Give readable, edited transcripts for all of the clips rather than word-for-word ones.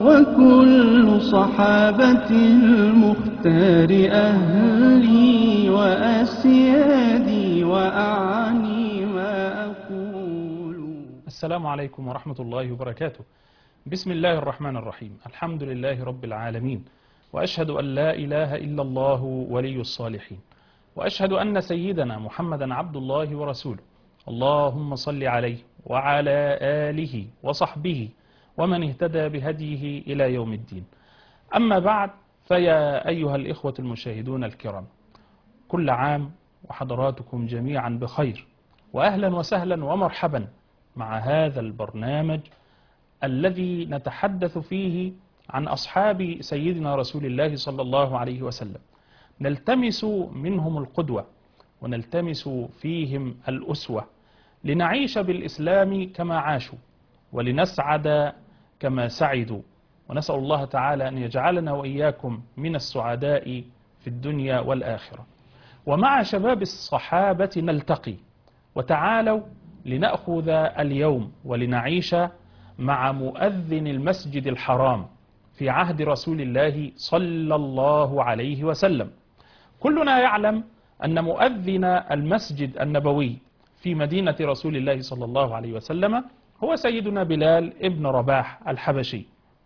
وكل صحابة المختار أهلي وأسيادي وأعني ما أقول. السلام عليكم ورحمة الله وبركاته. بسم الله الرحمن الرحيم. الحمد لله رب العالمين، وأشهد أن لا إله إلا الله ولي الصالحين، وأشهد أن سيدنا محمدا عبد الله ورسوله. اللهم صل عليه وعلى آله وصحبه ومن اهتدى بهديه إلى يوم الدين. أما بعد، فيا أيها الإخوة المشاهدون الكرام، كل عام وحضراتكم جميعا بخير، وأهلا وسهلا ومرحبا مع هذا البرنامج الذي نتحدث فيه عن أصحاب سيدنا رسول الله صلى الله عليه وسلم، نلتمس منهم القدوة ونلتمس فيهم الأسوة، لنعيش بالإسلام كما عاشوا ولنسعد كما سعدوا، ونسأل الله تعالى أن يجعلنا وإياكم من السعداء في الدنيا والآخرة. ومع شباب الصحابة نلتقي، وتعالوا لنأخذ اليوم ولنعيش مع مؤذن المسجد الحرام في عهد رسول الله صلى الله عليه وسلم. كلنا يعلم أن مؤذن المسجد النبوي في مدينة رسول الله صلى الله عليه وسلم هو سيدنا بلال ابن رباح الحبشي،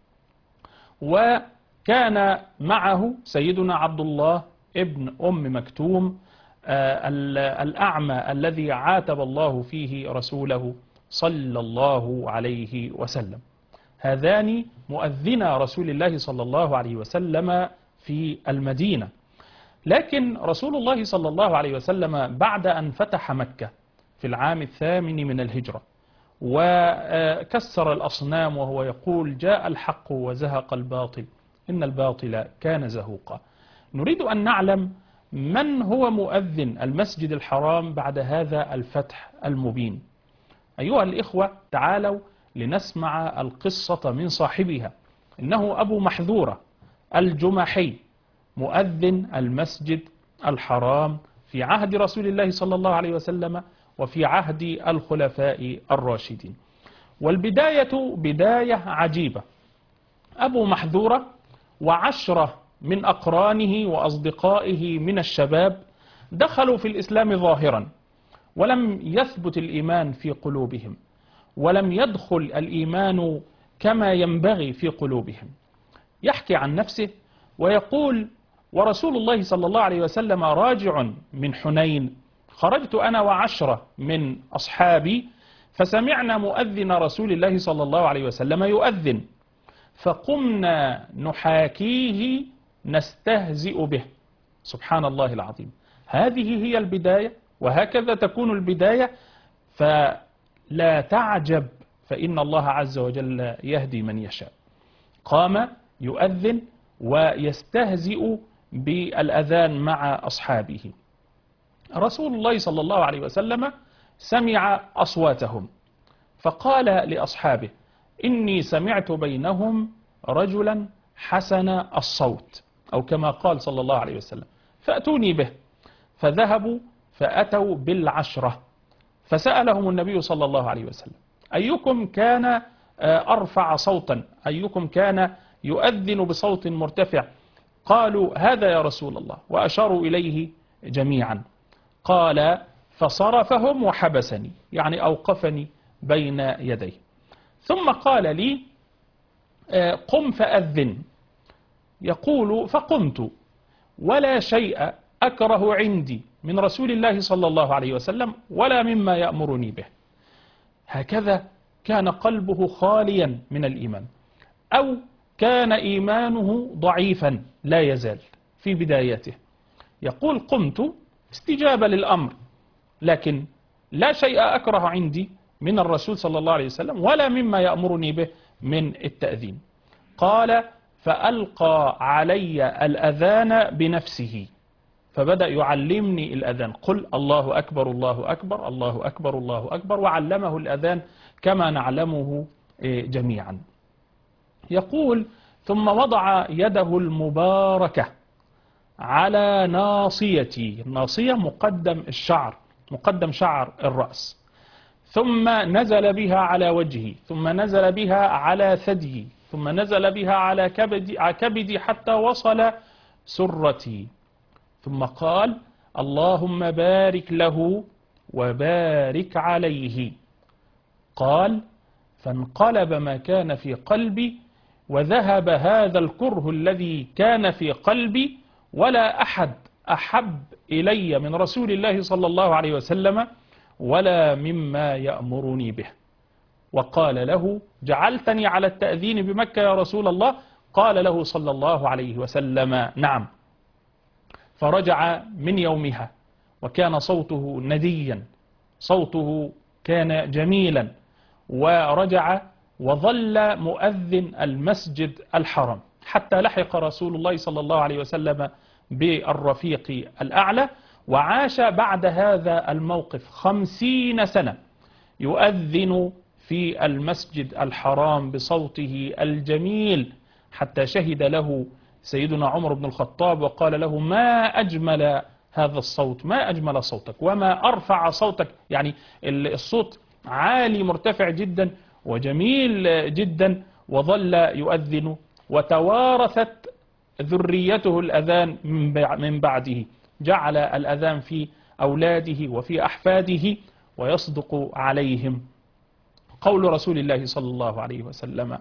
وكان معه سيدنا عبد الله ابن أم مكتوم الأعمى الذي عاتب الله فيه رسوله صلى الله عليه وسلم. هذان مؤذنا رسول الله صلى الله عليه وسلم في المدينة. لكن رسول الله صلى الله عليه وسلم بعد أن فتح مكة في العام 8 من الهجرة وكسر الأصنام وهو يقول جاء الحق وزهق الباطل إن الباطل كان زهوقا، نريد أن نعلم من هو مؤذن المسجد الحرام بعد هذا الفتح المبين. أيها الإخوة، تعالوا لنسمع القصة من صاحبها. إنه أبو محذورة الجمحي، مؤذن المسجد الحرام في عهد رسول الله صلى الله عليه وسلم وفي عهد الخلفاء الراشدين. والبداية بداية عجيبة. أبو محذورة و10 من أقرانه وأصدقائه من الشباب دخلوا في الإسلام ظاهرا، ولم يثبت الإيمان في قلوبهم، ولم يدخل الإيمان كما ينبغي في قلوبهم. يحكي عن نفسه ويقول: ورسول الله صلى الله عليه وسلم راجع من حنين، خرجت أنا و10 من أصحابي فسمعنا مؤذن رسول الله صلى الله عليه وسلم يؤذن، فقمنا نحاكيه نستهزئ به. سبحان الله العظيم. هذه هي البداية، وهكذا تكون البداية، فلا تعجب فإن الله عز وجل يهدي من يشاء. قام يؤذن ويستهزئ بالأذان مع أصحابه. رسول الله صلى الله عليه وسلم سمع أصواتهم فقال لأصحابه: إني سمعت بينهم رجلا حسن الصوت، أو كما قال صلى الله عليه وسلم، فأتوني به. فذهبوا فأتوا بال10، فسألهم النبي صلى الله عليه وسلم: أيكم كان أرفع صوتا؟ أيكم كان يؤذن بصوت مرتفع؟ قالوا: هذا يا رسول الله، وأشاروا إليه جميعا. قال: فصرفهم وحبسني، يعني أوقفني بين يديه، ثم قال لي: قم فأذن. يقول: فقمت، ولا شيء أكره عندي من رسول الله صلى الله عليه وسلم ولا مما يأمرني به. هكذا كان قلبه خاليا من الإيمان، أو كان إيمانه ضعيفا لا يزال في بدايته. يقول: قمت استجابة للأمر، لكن لا شيء أكره عندي من الرسول صلى الله عليه وسلم ولا مما يأمرني به من التأذين. قال: فألقى علي الأذان بنفسه، فبدأ يعلمني الأذان. قل الله أكبر الله أكبر الله أكبر الله أكبر، وعلمه الأذان كما نعلمه جميعا. يقول: ثم وضع يده المباركة على ناصيتي. الناصية مقدم الشعر، مقدم شعر الرأس، ثم نزل بها على وجهي، ثم نزل بها على ثديي، ثم نزل بها على كبدي حتى وصل سرتي، ثم قال اللهم بارك له وبارك عليه. قال فانقلب ما كان في قلبي وذهب هذا الكره الذي كان في قلبي، ولا أحد أحب إلي من رسول الله صلى الله عليه وسلم ولا مما يأمرني به. وقال له جعلتني على التأذين بمكة يا رسول الله؟ قال له صلى الله عليه وسلم نعم. فرجع من يومها وكان صوته نديا، صوته كان جميلا، ورجع وظل مؤذن المسجد الحرام حتى لحق رسول الله صلى الله عليه وسلم بالرفيق الأعلى، وعاش بعد هذا الموقف 50 سنة يؤذن في المسجد الحرام بصوته الجميل، حتى شهد له سيدنا عمر بن الخطاب وقال له ما أجمل هذا الصوت، ما أجمل صوتك وما أرفع صوتك، يعني الصوت عالي مرتفع جدا وجميل جدا. وظل يؤذن وتوارثت ذريته الأذان من بعده، جعل الأذان في أولاده وفي أحفاده ويصدق عليهم قول رسول الله صلى الله عليه وسلم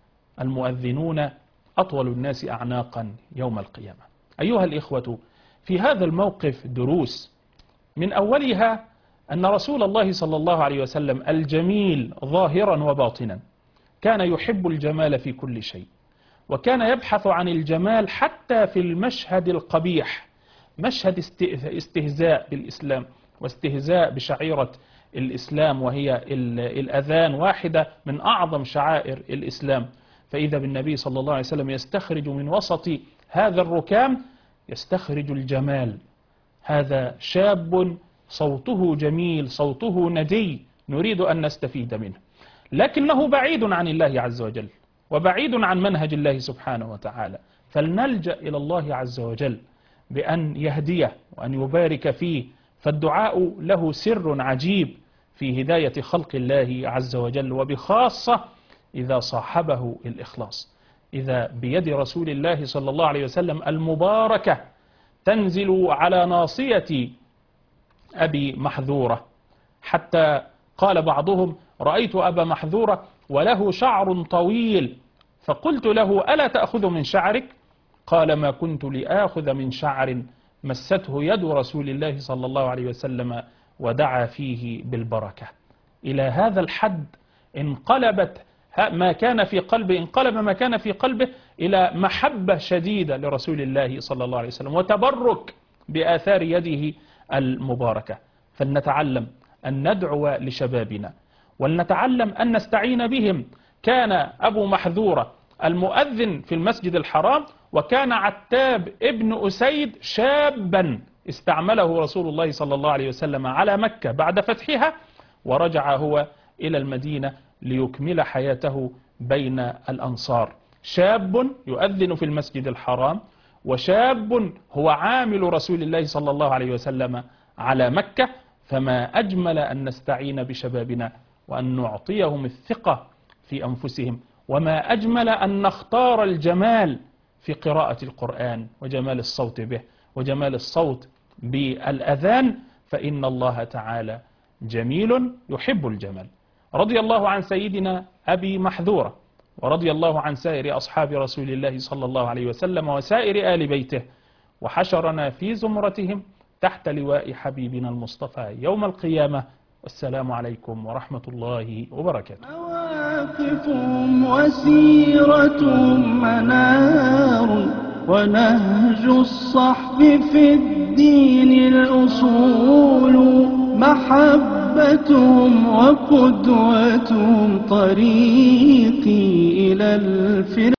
المؤذنون أطول الناس أعناقا يوم القيامة. أيها الإخوة، في هذا الموقف دروس، من أولها أن رسول الله صلى الله عليه وسلم الجميل ظاهرا وباطنا كان يحب الجمال في كل شيء، وكان يبحث عن الجمال حتى في المشهد القبيح، مشهد استهزاء بالإسلام واستهزاء بشعيرة الإسلام وهي الأذان، واحدة من أعظم شعائر الإسلام. فإذا بالنبي صلى الله عليه وسلم يستخرج من وسط هذا الركام يستخرج الجمال. هذا شاب صوته جميل، صوته ندي، نريد أن نستفيد منه، لكنه بعيد عن الله عز وجل وبعيد عن منهج الله سبحانه وتعالى، فلنلجأ إلى الله عز وجل بأن يهديه وأن يبارك فيه، فالدعاء له سر عجيب في هداية خلق الله عز وجل، وبخاصة إذا صاحبه الإخلاص. إذا بيد رسول الله صلى الله عليه وسلم المباركة تنزل على ناصية أبي محذورة، حتى قال بعضهم رأيت أبا محذورة وله شعر طويل، فقلت له ألا تأخذ من شعرك؟ قال ما كنت لآخذ من شعر مسته يد رسول الله صلى الله عليه وسلم ودعا فيه بالبركة. إلى هذا الحد انقلب ما كان في قلبه إلى محبة شديدة لرسول الله صلى الله عليه وسلم وتبرك بآثار يده المباركة. فلنتعلم أن ندعو لشبابنا ولنتعلم أن نستعين بهم. كان أبو محذورة المؤذن في المسجد الحرام، وكان عتاب ابن أسيد شابا استعمله رسول الله صلى الله عليه وسلم على مكة بعد فتحها، ورجع هو إلى المدينة ليكمل حياته بين الأنصار. شاب يؤذن في المسجد الحرام، وشاب هو عامل رسول الله صلى الله عليه وسلم على مكة. فما أجمل أن نستعين بشبابنا وأن نعطيهم الثقة في أنفسهم، وما أجمل أن نختار الجمال في قراءة القرآن وجمال الصوت به وجمال الصوت بالأذان، فإن الله تعالى جميل يحب الجمال. رضي الله عن سيدنا أبي محذورة، ورضي الله عن سائر أصحاب رسول الله صلى الله عليه وسلم وسائر آل بيته، وحشرنا في زمرتهم تحت لواء حبيبنا المصطفى يوم القيامة. والسلام عليكم ورحمة الله وبركاته. مواقفهم وسيرة منار، ونهج الصحب في الدين الأصول، محبتهم وقدوتهم طريقي إلى الفردوس.